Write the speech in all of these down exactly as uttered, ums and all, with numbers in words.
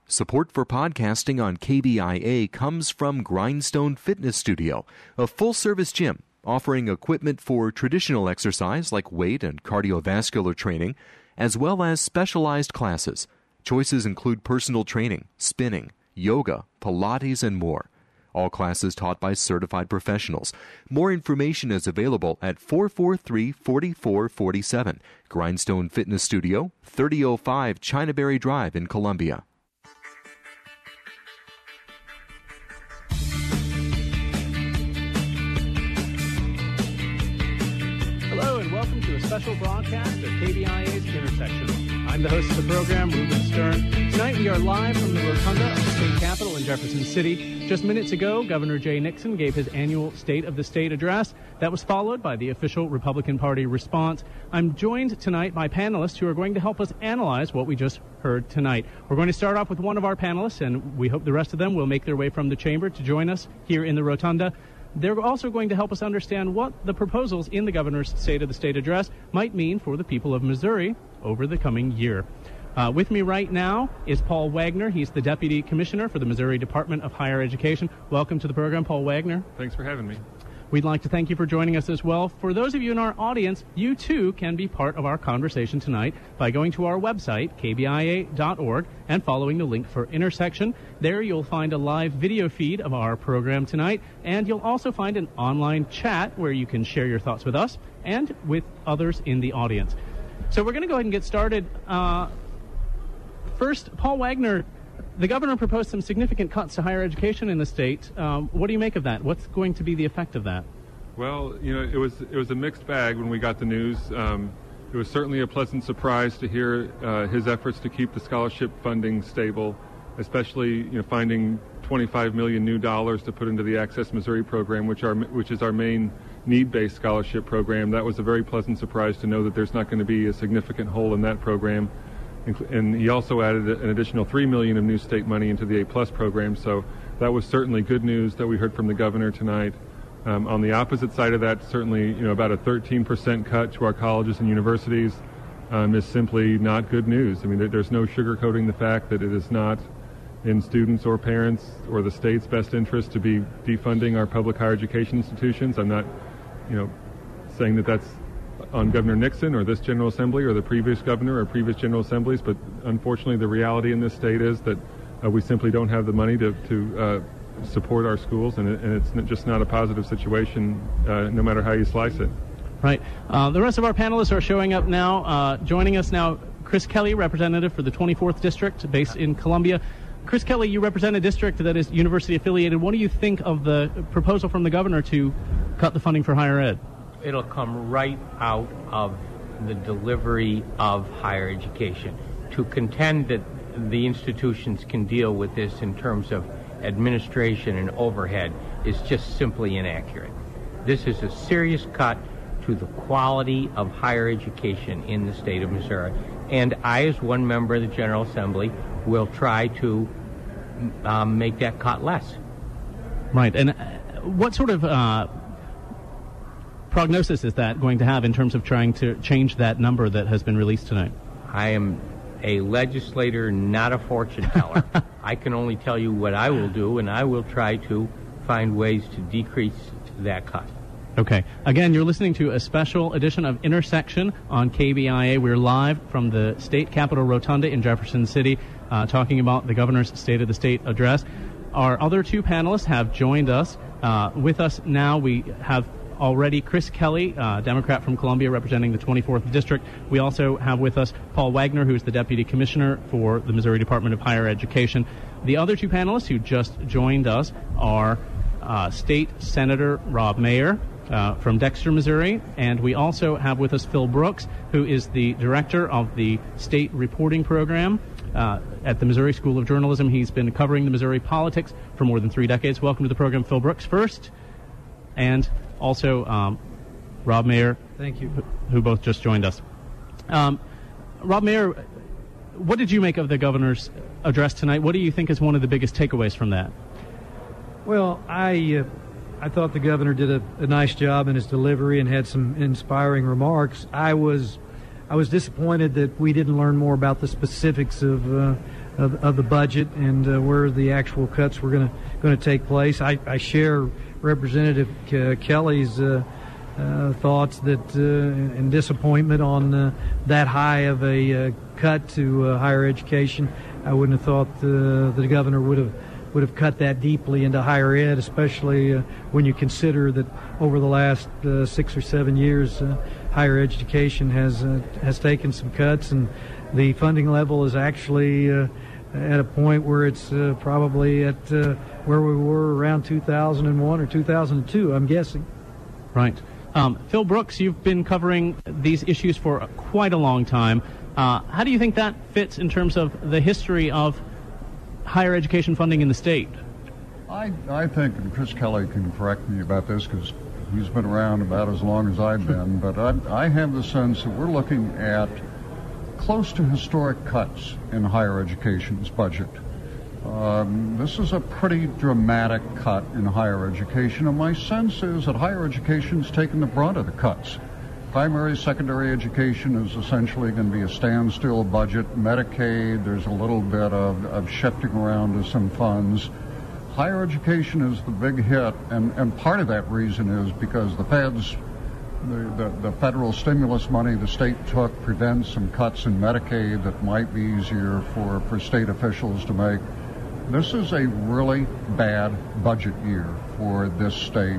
Support for podcasting on K B I A comes from Grindstone Fitness Studio, a full-service gym offering equipment for traditional exercise like weight and cardiovascular training, as well as specialized classes. Choices include personal training, spinning, yoga, Pilates, and more. All classes taught by certified professionals. More information is available at four four three, four four four seven. Grindstone Fitness Studio, thirty oh five Chinaberry Drive in Columbia. Hello and welcome to a special broadcast of K B I A's Intersection. I'm the host of the program, Ruben Stern. Tonight we are live from the Rotunda of the state capitol in Jefferson City. Just minutes ago, Governor Jay Nixon gave his annual State of the State address. That was followed by the official Republican Party response. I'm joined tonight by panelists who are going to help us analyze what we just heard tonight. We're going to start off with one of our panelists, and we hope the rest of them will make their way from the chamber to join us here in the Rotunda. They're also going to help us understand what the proposals in the governor's State of the State address might mean for the people of Missouri over the coming year. Uh, with me right now is Paul Wagner. He's the Deputy Commissioner for the Missouri Department of Higher Education. Welcome to the program, Paul Wagner. Thanks for having me. We'd like to thank you for joining us as well. For those of you in our audience, you too can be part of our conversation tonight by going to our website, K B I A dot org, and following the link for Intersection. There you'll find a live video feed of our program tonight, and you'll also find an online chat where you can share your thoughts with us and with others in the audience. So we're going to go ahead and get started. Uh, first, Paul Wagner, the governor proposed some significant cuts to higher education in the state. Um, what do you make of that? What's going to be the effect of that? Well, you know, it was it was a mixed bag when we got the news. Um, it was certainly a pleasant surprise to hear uh, his efforts to keep the scholarship funding stable, especially you know finding twenty-five million new dollars to put into the Access Missouri program, which are which is our main need-based scholarship program. That was a very pleasant surprise to know that there's not going to be a significant hole in that program. And he also added an additional three million dollars of new state money into the A-plus program, so that was certainly good news that we heard from the governor tonight. Um, on the opposite side of that, certainly, you know, about a thirteen percent cut to our colleges and universities um, is simply not good news. I mean, there, there's no sugarcoating the fact that it is not in students or parents or the state's best interest to be defunding our public higher education institutions. I'm not, you know, saying that that's on Governor Nixon or this General Assembly or the previous governor or previous General Assemblies, but unfortunately the reality in this state is that uh, we simply don't have the money to, to uh, support our schools, and, it, and it's just not a positive situation uh, no matter how you slice it. Right. Uh, the rest of our panelists are showing up now. Uh, joining us now, Chris Kelly, representative for the twenty-fourth District based in Columbia. Chris Kelly, you represent a district that is university affiliated. What do you think of the proposal from the governor to cut the funding for higher ed? It'll come right out of the delivery of higher education. To contend that the institutions can deal with this in terms of administration and overhead is just simply inaccurate. This is a serious cut to the quality of higher education in the state of Missouri. And I, as one member of the General Assembly, will try to um, make that cut less. Right. And what sort of uh, prognosis is that going to have in terms of trying to change that number that has been released tonight? I am a legislator, not a fortune teller. I can only tell you what I will do, and I will try to find ways to decrease that cut. Okay. Again, you're listening to a special edition of Intersection on K B I A. We're live from the state capitol Rotunda in Jefferson City, uh, talking about the governor's State of the State address. Our other two panelists have joined us. Uh, with us now, we have already Chris Kelly, uh, Democrat from Columbia, representing the twenty-fourth District. We also have with us Paul Wagner, who's the Deputy Commissioner for the Missouri Department of Higher Education. The other two panelists who just joined us are uh, State Senator Rob Mayer uh, from Dexter, Missouri, and we also have with us Phil Brooks, who is the Director of the State Reporting Program uh, at the Missouri School of Journalism. He's been covering the Missouri politics for more than three decades. Welcome to the program, Phil Brooks, first, and also um, Rob Mayer. Thank you. Who, who both just joined us. Um, Rob Mayer, what did you make of the governor's address tonight? What do you think is one of the biggest takeaways from that? Well, I uh, I thought the governor did a, a nice job in his delivery and had some inspiring remarks. I was I was disappointed that we didn't learn more about the specifics of uh, of, of the budget and uh, where the actual cuts were going to going to take place. I, I share Representative K- Kelly's uh, uh, thoughts that uh, and disappointment on uh, that high of a uh, cut to uh, higher education. I wouldn't have thought uh, the governor would have would have cut that deeply into higher ed, especially uh, when you consider that over the last uh, six or seven years, uh, higher education has uh, has taken some cuts, and the funding level is actually uh, at a point where it's uh, probably at uh, where we were around two thousand one or two thousand two, I'm guessing. Right. Um, Phil Brooks, you've been covering these issues for quite a long time. Uh, how do you think that fits in terms of the history of higher education funding in the state? I, I think, and Chris Kelly can correct me about this because he's been around about as long as I've been, but I, I have the sense that we're looking at close to historic cuts in higher education's budget. Um, this is a pretty dramatic cut in higher education, and my sense is that higher education's taken the brunt of the cuts. Primary, secondary education is essentially going to be a standstill budget. Medicaid, there's a little bit of, of shifting around of some funds. Higher education is the big hit, and, and part of that reason is because the feds, the, the, the federal stimulus money the state took prevents some cuts in Medicaid that might be easier for, for state officials to make. This is a really bad budget year for this state.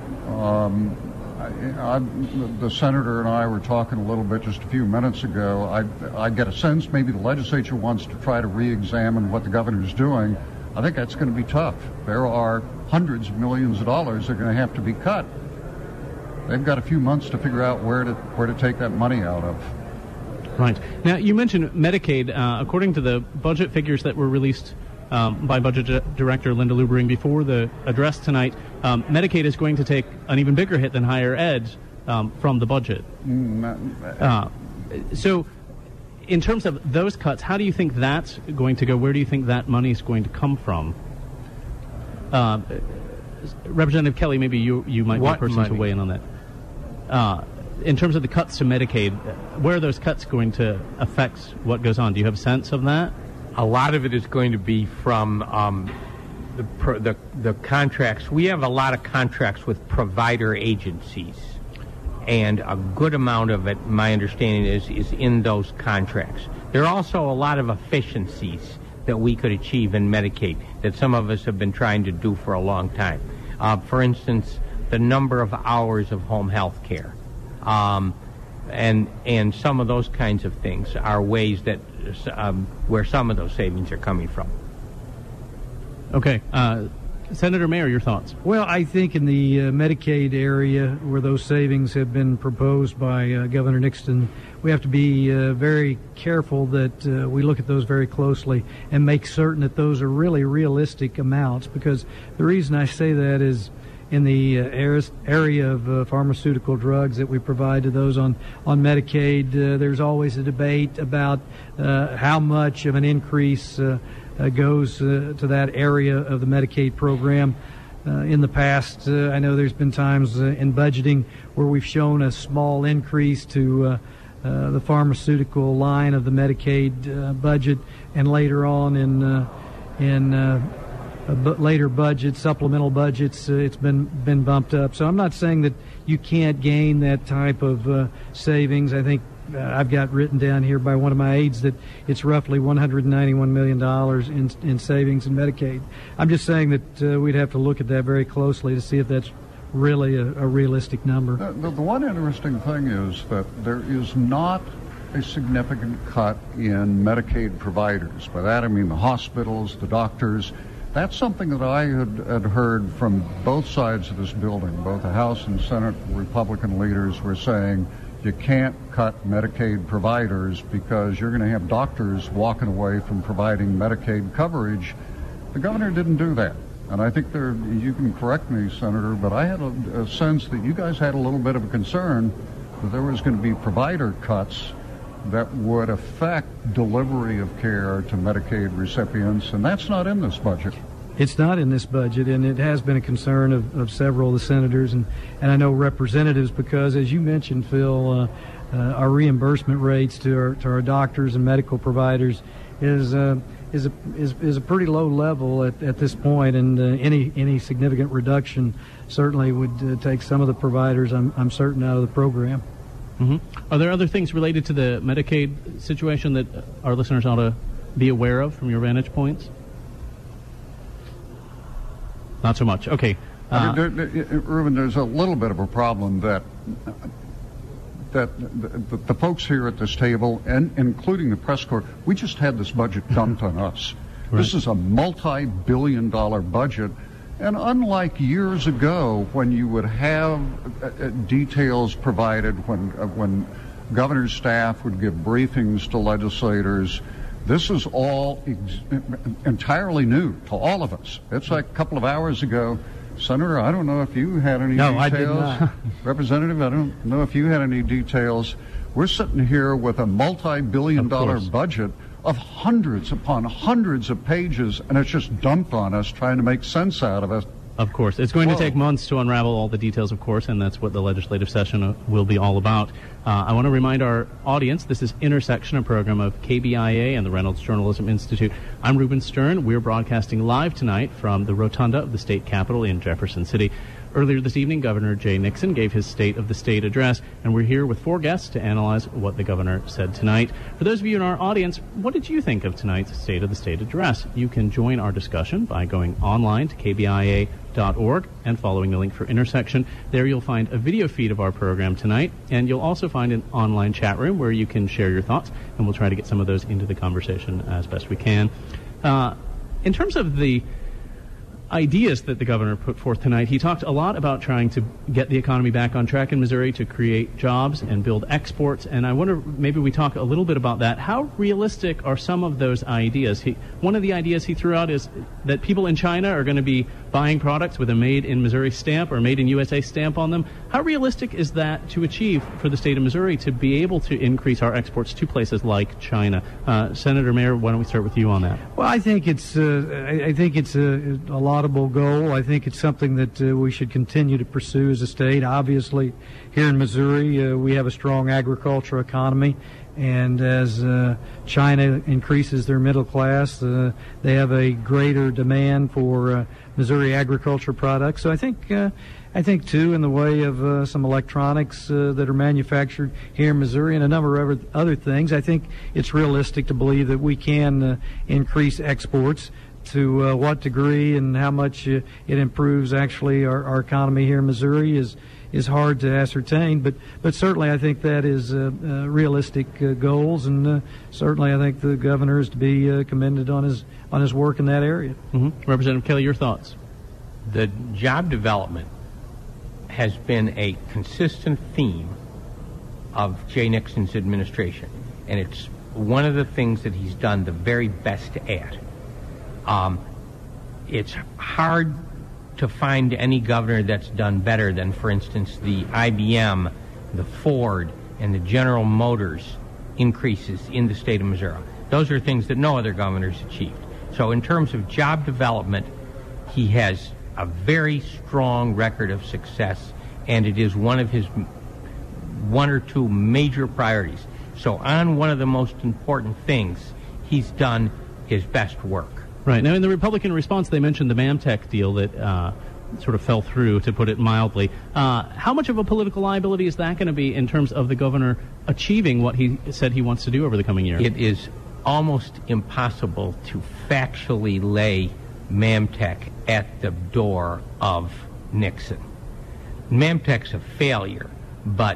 Um, I, I, the senator and I were talking a little bit just a few minutes ago. I, I get a sense maybe the legislature wants to try to re-examine what the governor's doing. I think that's going to be tough. There are hundreds of millions of dollars that are going to have to be cut. They've got a few months to figure out where to where to take that money out of. Right. Now, you mentioned Medicaid. Uh, according to the budget figures that were released Um, by Budget Di- Director Linda Lubering before the address tonight, um, Medicaid is going to take an even bigger hit than higher ed um, from the budget. Uh, so, in terms of those cuts, how do you think that's going to go? Where do you think that money is going to come from? Uh, Representative Kelly, maybe you you might What be a person money? to weigh in on that. Uh, in terms of the cuts to Medicaid, where are those cuts going to affect what goes on? Do you have a sense of that? A lot of it is going to be from um, the, pro- the the contracts. We have a lot of contracts with provider agencies, and a good amount of it, my understanding is, is in those contracts. There are also a lot of efficiencies that we could achieve in Medicaid that some of us have been trying to do for a long time. Uh, for instance, the number of hours of home health care. Um, and and some of those kinds of things are ways that um, where some of those savings are coming from. Okay. Uh, Senator Mayer, your thoughts? Well, I think in the uh, Medicaid area where those savings have been proposed by uh, Governor Nixon, we have to be uh, very careful that uh, we look at those very closely and make certain that those are really realistic amounts, because the reason I say that is in the uh, area of uh, pharmaceutical drugs that we provide to those on, on Medicaid, uh, there's always a debate about uh, how much of an increase uh, uh, goes uh, to that area of the Medicaid program. Uh, in the past, uh, I know there's been times uh, in budgeting where we've shown a small increase to uh, uh, the pharmaceutical line of the Medicaid uh, budget, and later on in uh, in uh, Uh, but later budgets, supplemental budgets, uh, it's been been bumped up. So I'm not saying that you can't gain that type of uh, savings. I think uh, I've got written down here by one of my aides that it's roughly one hundred ninety-one million dollars in, in savings in Medicaid. I'm just saying that uh, we'd have to look at that very closely to see if that's really a, a realistic number. The, the, the one interesting thing is that there is not a significant cut in Medicaid providers. By that I mean the hospitals, the doctors. That's something that I had, had heard from both sides of this building. Both the House and Senate Republican leaders were saying you can't cut Medicaid providers because you're going to have doctors walking away from providing Medicaid coverage. The governor didn't do that. And I think there, you can correct me, Senator, but I had a, a sense that you guys had a little bit of a concern that there was going to be provider cuts that would affect delivery of care to Medicaid recipients, and that's not in this budget. It's not in this budget, and it has been a concern of, of several of the senators and, and I know representatives, because, as you mentioned, Phil, uh, uh, our reimbursement rates to our, to our doctors and medical providers is uh, is a is, is a pretty low level at, at this point, and uh, any any significant reduction certainly would uh, take some of the providers, I'm I'm certain, out of the program. Mm-hmm. Are there other things related to the Medicaid situation that our listeners ought to be aware of from your vantage points? Not so much. Okay. Uh, I mean, there, there, Reuben, there's a little bit of a problem that that the, the, the folks here at this table, and including the press corps, we just had this budget dumped on us. Right. This is a multi-billion dollar budget. And unlike years ago, when you would have uh, details provided, when uh, when governor's staff would give briefings to legislators, this is all ex- entirely new to all of us. It's like a couple of hours ago, Senator, I don't know if you had any no, details. I did not. Representative, I don't know if you had any details. We're sitting here with a multi-billion dollar budget of hundreds upon hundreds of pages, and it's just dumped on us, trying to make sense out of it. Of course. It's going Whoa. to take months to unravel all the details, of course, and that's what the legislative session uh, will be all about. Uh, I want to remind our audience, this is Intersection, a program of K B I A and the Reynolds Journalism Institute. I'm Reuben Stern. We're broadcasting live tonight from the Rotunda of the state capitol in Jefferson City. Earlier this evening, Governor Jay Nixon gave his State of the State address, and we're here with four guests to analyze what the governor said tonight. For those of you in our audience, what did you think of tonight's State of the State address? You can join our discussion by going online to K B I A dot org and following the link for Intersection. There you'll find a video feed of our program tonight, and you'll also find an online chat room where you can share your thoughts, and we'll try to get some of those into the conversation as best we can. Uh, in terms of the ideas that the governor put forth tonight, he talked a lot about trying to get the economy back on track in Missouri, to create jobs and build exports, and I wonder maybe we talk a little bit about that. How realistic are some of those ideas? He, one of the ideas he threw out is that people in China are going to be buying products with a Made in Missouri stamp or Made in U S A stamp on them. How realistic is that to achieve for the state of Missouri to be able to increase our exports to places like China? Uh, Senator Mayer, why don't we start with you on that? Well, I think it's uh, I, I think it's a, a laudable goal. I think it's something that uh, we should continue to pursue as a state. Obviously, here in Missouri, uh, we have a strong agricultural economy, and as uh, China increases their middle class, uh, they have a greater demand for uh, Missouri agriculture products. So I think, uh, I think too, in the way of uh, some electronics uh, that are manufactured here in Missouri and a number of other things, I think it's realistic to believe that we can uh, increase exports. To uh, what degree and how much uh, it improves actually our, our economy here in Missouri is is hard to ascertain, but but certainly I think that is uh, uh, realistic uh, goals, and uh, certainly I think the governor is to be uh, commended on his on his work in that area. Mm-hmm. Representative Kelly, your thoughts? The job development has been a consistent theme of Jay Nixon's administration, and it's one of the things that he's done the very best at. Um, it's hard to find any governor that's done better than, for instance, the I B M, the Ford, and the General Motors increases in the state of Missouri. Those are things that no other governor's achieved. So in terms of job development, he has a very strong record of success, and it is one of his one or two major priorities. So on one of the most important things, he's done his best work. Right. Now, in the Republican response, they mentioned the Mamtech deal that uh, sort of fell through, to put it mildly. Uh, how much of a political liability is that going to be in terms of the governor achieving what he said he wants to do over the coming year? It is almost impossible to factually lay Mamtech at the door of Nixon. Mamtech's a failure, but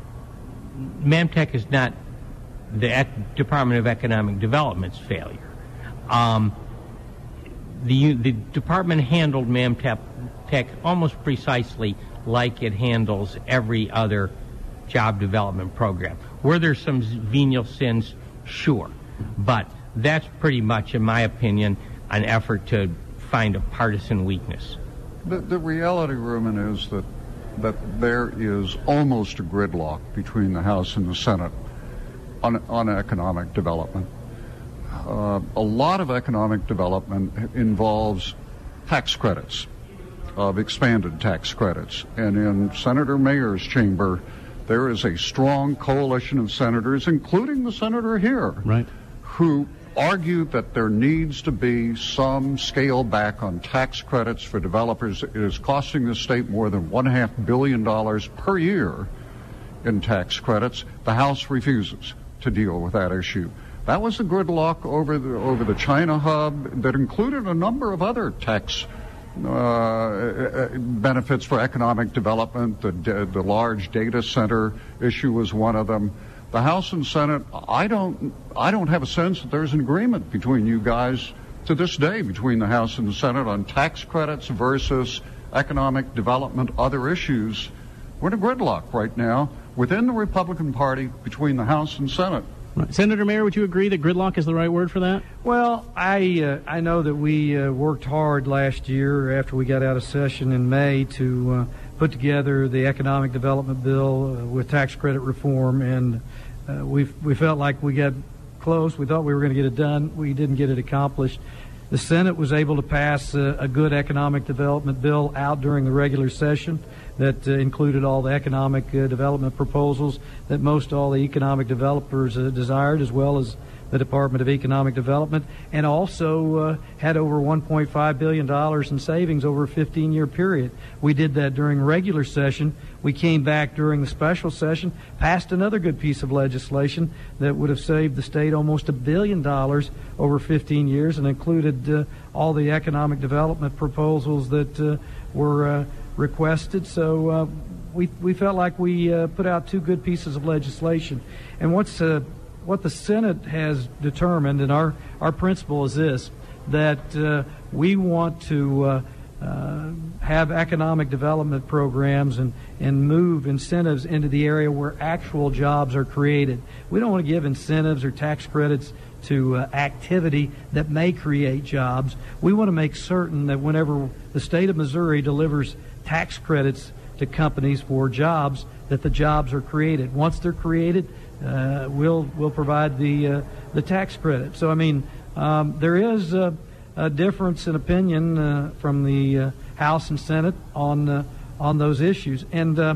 Mamtech is not the Department of Economic Development's failure. Um, The, the department handled Mamtech almost precisely like it handles every other job development program. Were there some venial sins? Sure. But that's pretty much, in my opinion, an effort to find a partisan weakness. The, the reality, Reuben, is that, that there is almost a gridlock between the House and the Senate on, on economic development. Uh, a lot of economic development involves tax credits, of expanded tax credits. And in Senator Mayer's chamber, there is a strong coalition of senators, including the senator here, right, who argue that there needs to be some scale back on tax credits for developers. It is costing the state more than one half billion dollars per year in tax credits. The House refuses to deal with that issue. That was the gridlock over the over the China hub that included a number of other tax uh, benefits for economic development. The the large data center issue was one of them. The House and Senate, I don't I don't have a sense that there's an agreement between you guys to this day, between the House and the Senate, on tax credits versus economic development, other issues. We're in a gridlock right now within the Republican Party between the House and Senate. Right. Senator Mayer, would you agree that gridlock is the right word for that? Well, I uh, I know that we uh, worked hard last year after we got out of session in May to uh, put together the economic development bill uh, with tax credit reform, and uh, we we felt like we got close. We thought we were going to get it done. We didn't get it accomplished. The Senate was able to pass uh, a good economic development bill out during the regular session that uh, included all the economic uh, development proposals that most all the economic developers uh, desired, as well as the Department of Economic Development, and also uh, had over one point five billion dollars in savings over a fifteen-year period. We did that during regular session. We came back during the special session, passed another good piece of legislation that would have saved the state almost a billion dollars over fifteen years, and included uh, all the economic development proposals that uh, were uh, requested. So uh, we we felt like we uh, put out two good pieces of legislation. And what's uh, what the Senate has determined, and our, our principle is this, that uh, we want to uh, uh, have economic development programs and, and move incentives into the area where actual jobs are created. We don't want to give incentives or tax credits to uh, activity that may create jobs. We want to make certain that whenever the state of Missouri delivers tax credits to companies for jobs, that the jobs are created. Once they're created, Uh, we'll we'll provide the uh, the tax credit. So I mean, um, there is a, a difference in opinion uh, from the uh, House and Senate on uh, on those issues, and uh,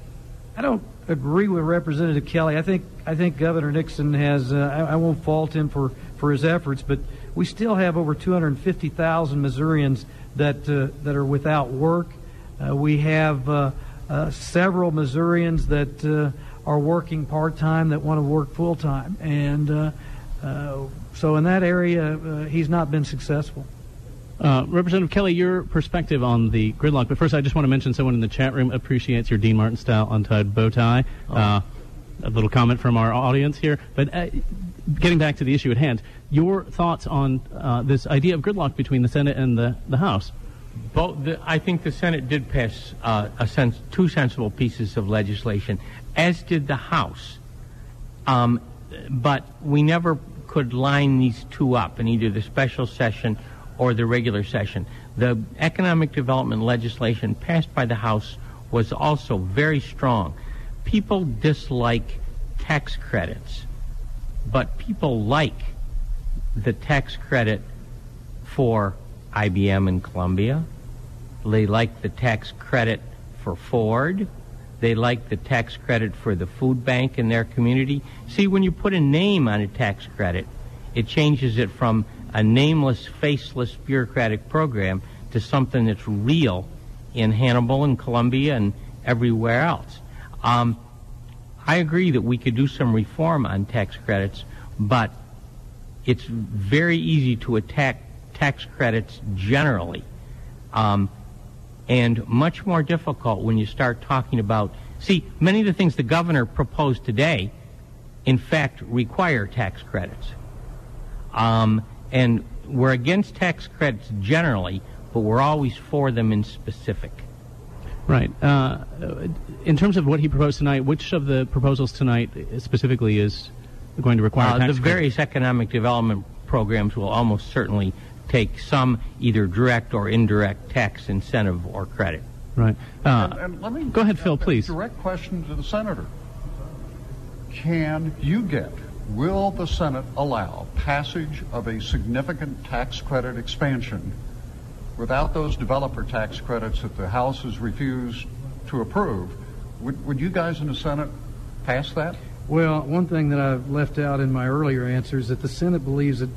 I don't agree with Representative Kelly. I think I think Governor Nixon has. Uh, I, I won't fault him for, for his efforts, but we still have over two hundred fifty thousand Missourians that uh, that are without work. Uh, we have uh, uh, several Missourians that Uh, are working part-time that want to work full-time. And uh, uh, so in that area, uh, he's not been successful. Uh, Representative Kelly, your perspective on the gridlock. But first, I just want to mention someone in the chat room appreciates your Dean Martin-style untied bow tie. Oh. Uh, a little comment from our audience here. But uh, getting back to the issue at hand, your thoughts on uh, this idea of gridlock between the Senate and the, the House? Both the, I think the Senate did pass uh, a sense, two sensible pieces of legislation, as did the House. Um, but we never could line these two up in either the special session or the regular session. The economic development legislation passed by the House was also very strong. People dislike tax credits, but people like the tax credit for I B M and Columbia. They like the tax credit for Ford. They like the tax credit for the food bank in their community. See, when you put a name on a tax credit, it changes it from a nameless, faceless bureaucratic program to something that's real in Hannibal and Columbia and everywhere else. Um, I agree that we could do some reform on tax credits, but it's very easy to attack tax credits generally, um, and much more difficult when you start talking about, see, many of the things the governor proposed today, in fact, require tax credits. Um, and we're against tax credits generally, but we're always for them in specific. Right. Uh, in terms of what he proposed tonight, which of the proposals tonight specifically is going to require uh, tax the various credits? Economic development programs will almost certainly take some either direct or indirect tax incentive or credit. Right. Uh, and, and let me go ahead, Phil, please. Direct question to the senator. Can you get, will the Senate allow passage of a significant tax credit expansion without those developer tax credits that the House has refused to approve? Would, would you guys in the Senate pass that? Well, one thing that I've left out in my earlier answer is that the Senate believes that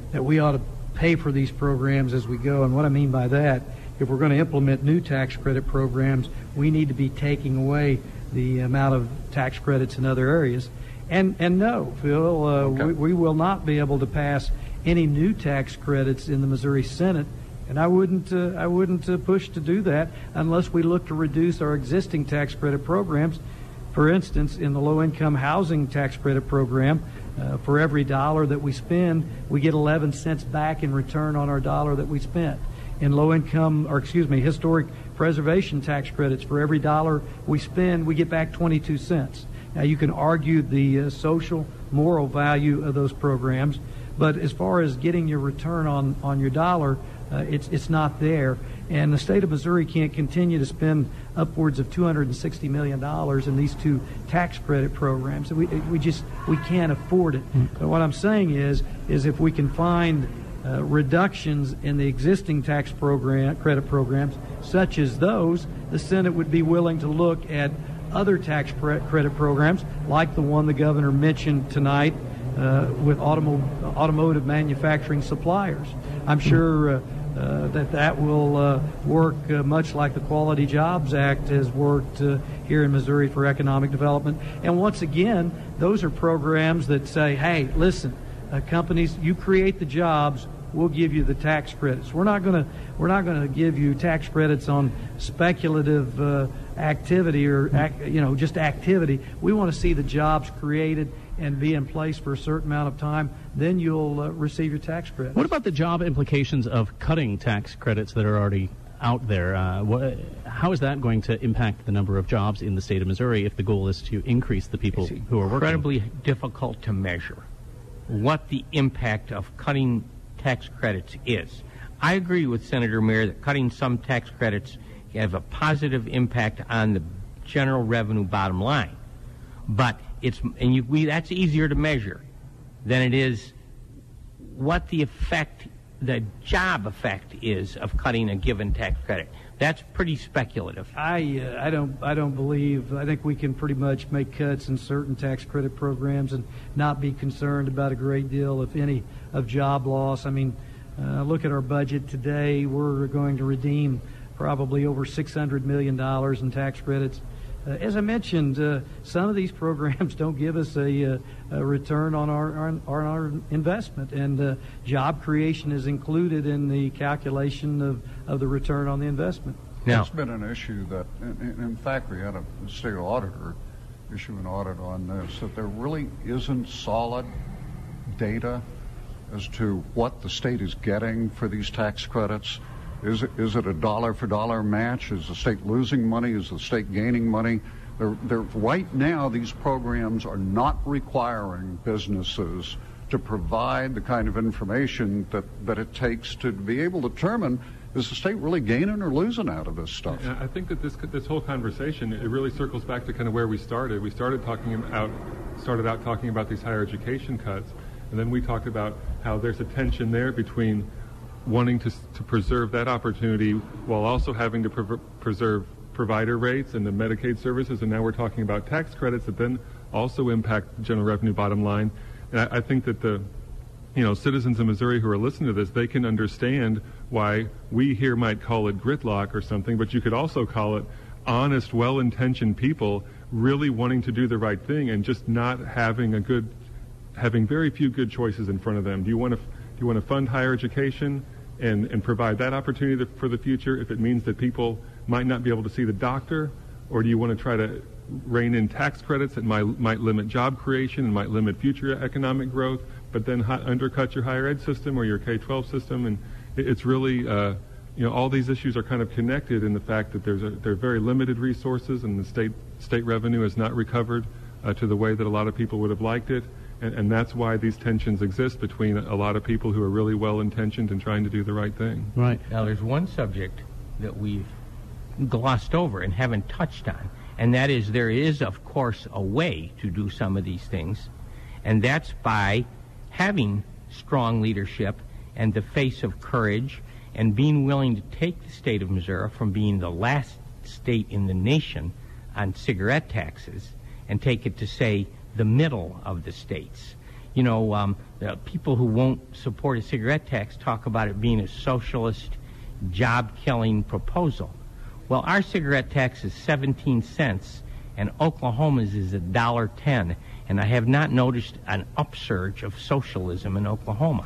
that we ought to pay for these programs as we go. And what I mean by that, if we're going to implement new tax credit programs, we need to be taking away the amount of tax credits in other areas. And and no, Phil, uh, okay. we, we will not be able to pass any new tax credits in the Missouri Senate, and I wouldn't uh, I wouldn't uh, push to do that unless we look to reduce our existing tax credit programs. For instance, in the low-income housing tax credit program, uh, for every dollar that we spend, we get eleven cents back in return on our dollar that we spent. In low-income, or excuse me, historic preservation tax credits, for every dollar we spend, we get back twenty-two cents. Now, you can argue the uh, social, moral value of those programs, but as far as getting your return on, on your dollar, uh, it's it's not there. And the state of Missouri can't continue to spend upwards of two hundred sixty million dollars in these two tax credit programs. We we just we can't afford it. Mm-hmm. But what I'm saying is is if we can find uh, reductions in the existing tax program credit programs, such as those, the Senate would be willing to look at other tax credit programs, like the one the governor mentioned tonight uh, with automo- automotive manufacturing suppliers. I'm sure uh, uh, that that will uh, work uh, much like the Quality Jobs Act has worked uh, here in Missouri for economic development. And once again, those are programs that say, hey, listen, uh, companies, you create the jobs, we'll give you the tax credits. We're not going to we're not going to give you tax credits on speculative uh, activity or act, you know just activity. We want to see the jobs created and be in place for a certain amount of time. Then you'll uh, receive your tax credit. What about the job implications of cutting tax credits that are already out there? Uh, what, how is that going to impact the number of jobs in the state of Missouri if the goal is to increase the people it's who are working? Incredibly difficult to measure what the impact of cutting tax credits is. I agree with Senator Mayer that cutting some tax credits have a positive impact on the general revenue bottom line, but it's and you, we, that's easier to measure than it is what the effect, the job effect is of cutting a given tax credit. That's pretty speculative. I uh, I don't I don't believe I think we can pretty much make cuts in certain tax credit programs and not be concerned about a great deal, if any, of job loss. I mean, uh, look at our budget today. We're going to redeem probably over six hundred million dollars in tax credits. Uh, as I mentioned, uh, some of these programs don't give us a, uh, a return on our, our, on our investment, and uh, job creation is included in the calculation of, of the return on the investment. Now, it's been an issue that, in, in fact, we had a state auditor issue an audit on this, that there really isn't solid data as to what the state is getting for these tax credits. Is it, is it a dollar-for-dollar match? Is the state losing money? Is the state gaining money? They're, they're, right now, these programs are not requiring businesses to provide the kind of information that, that it takes to be able to determine, is the state really gaining or losing out of this stuff? Yeah, I think that this this whole conversation, it really circles back to kind of where we started. We started talking about, started out talking about these higher education cuts, and then we talked about how there's a tension there between wanting to to preserve that opportunity while also having to pre- preserve provider rates and the Medicaid services, and now we're talking about tax credits that then also impact general revenue bottom line. And I, I think that the, you know, citizens in Missouri who are listening to this, they can understand why we here might call it gridlock or something, but you could also call it honest, well-intentioned people really wanting to do the right thing and just not having a good, having very few good choices in front of them. Do you want to, do you want to fund higher education and, and provide that opportunity to, for the future if it means that people might not be able to see the doctor? Or do you want to try to rein in tax credits that might, might limit job creation and might limit future economic growth, but then hi- undercut your higher ed system or your K twelve system? And it, it's really, uh, you know, all these issues are kind of connected in the fact that there's a, there are very limited resources and the state state revenue has not recovered uh, to the way that a lot of people would have liked it. And, and that's why these tensions exist between a lot of people who are really well-intentioned and trying to do the right thing. Right. Now, there's one subject that we've glossed over and haven't touched on, and that is there is, of course, a way to do some of these things, and that's by having strong leadership and the face of courage and being willing to take the state of Missouri from being the last state in the nation on cigarette taxes and take it to, say, the middle of the states. you know, um, uh, people who won't support a cigarette tax talk about it being a socialist, job-killing proposal. Well, our cigarette tax is seventeen cents, and Oklahoma's is a dollar ten, and I have not noticed an upsurge of socialism in Oklahoma.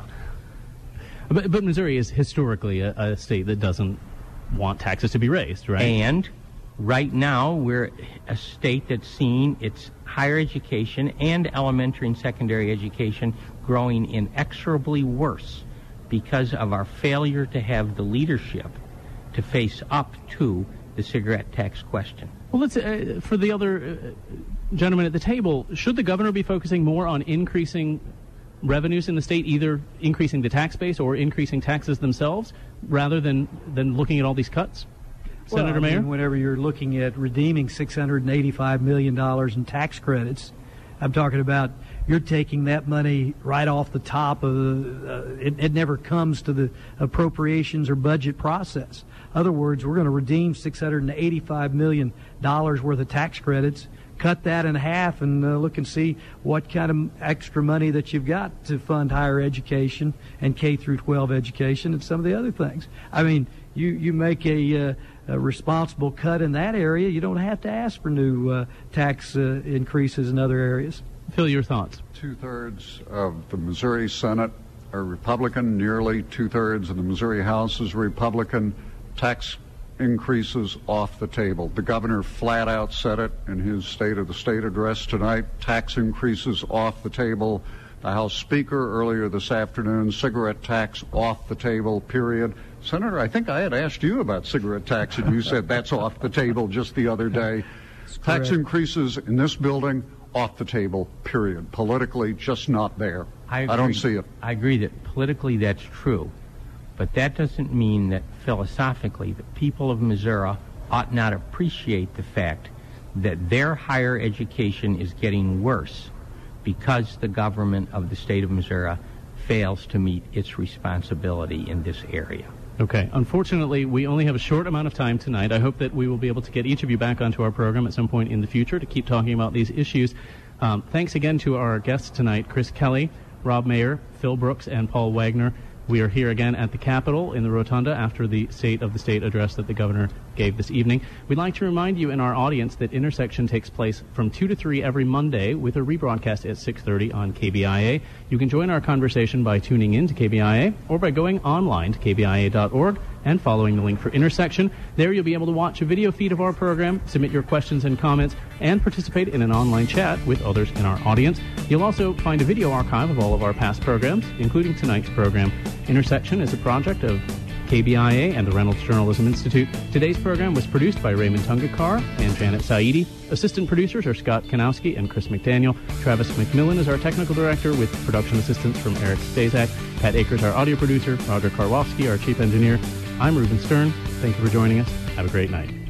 But, but Missouri is historically a, a state that doesn't want taxes to be raised, right? And right now, we're a state that's seeing its higher education and elementary and secondary education growing inexorably worse because of our failure to have the leadership to face up to the cigarette tax question. Well, let's uh, for the other uh, gentlemen at the table, should the governor be focusing more on increasing revenues in the state, either increasing the tax base or increasing taxes themselves, rather than, than looking at all these cuts? Well, Senator I mean, Mayor? whenever you're looking at redeeming six hundred eighty-five million dollars in tax credits, I'm talking about you're taking that money right off the top of the, uh, it, it never comes to the appropriations or budget process. In other words, we're going to redeem six hundred eighty-five million dollars worth of tax credits, cut that in half, and uh, look and see what kind of extra money that you've got to fund higher education and K through twelve education and some of the other things. I mean, you, you make a, uh, a responsible cut in that area, you don't have to ask for new uh, tax uh, increases in other areas. Phil, your thoughts? Two-thirds of the Missouri Senate are Republican. Nearly two-thirds of the Missouri House is Republican. Tax increases off the table. The governor flat out said it in his State of the State address tonight. Tax increases off the table. The House Speaker earlier this afternoon, cigarette tax off the table, period. Senator, I think I had asked you about cigarette tax, and you said that's off the table just the other day. Tax increases in this building, off the table, period. Politically, just not there. I, agree. I don't see it. I agree that politically that's true, but that doesn't mean that philosophically the people of Missouri ought not appreciate the fact that their higher education is getting worse because the government of the state of Missouri fails to meet its responsibility in this area. Okay. Unfortunately, we only have a short amount of time tonight. I hope that we will be able to get each of you back onto our program at some point in the future to keep talking about these issues. Um, thanks again to our guests tonight, Chris Kelly, Rob Mayer, Phil Brooks, and Paul Wagner. We are here again at the Capitol in the Rotunda after the State of the State address that the governor gave this evening. We'd like to remind you in our audience that Intersection takes place from two to three every Monday with a rebroadcast at six thirty on K B I A. You can join our conversation by tuning in to K B I A or by going online to K B I A dot org and following the link for Intersection. There you'll be able to watch a video feed of our program, submit your questions and comments, and participate in an online chat with others in our audience. You'll also find a video archive of all of our past programs, including tonight's program. Intersection is a project of K B I A and the Reynolds Journalism Institute. Today's program was produced by Raymond Tungakar and Janet Saidi. Assistant producers are Scott Kanowski and Chris McDaniel. Travis McMillan is our technical director with production assistance from Eric Stazak. Pat Akers, our audio producer. Roger Karwowski, our chief engineer. I'm Reuben Stern. Thank you for joining us. Have a great night.